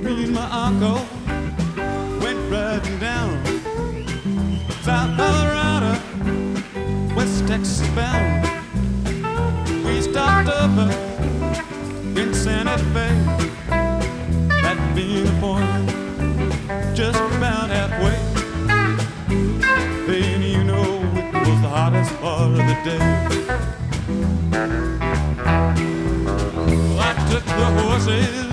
Me and my uncle went riding down South Colorado, West Texas bound. We stopped up in Santa Fe, that being the point just about halfway. Then you know it was the hottest part of the day. Well, I took the horses